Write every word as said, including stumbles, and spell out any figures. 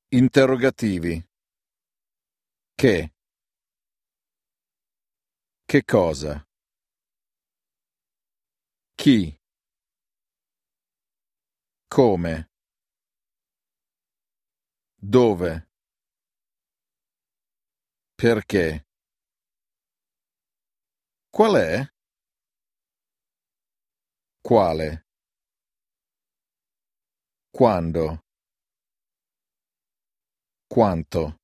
Interrogativi. Che? Che cosa? Chi? Come? Dove? Perché? Qual è? Quale? Quando? Quanto?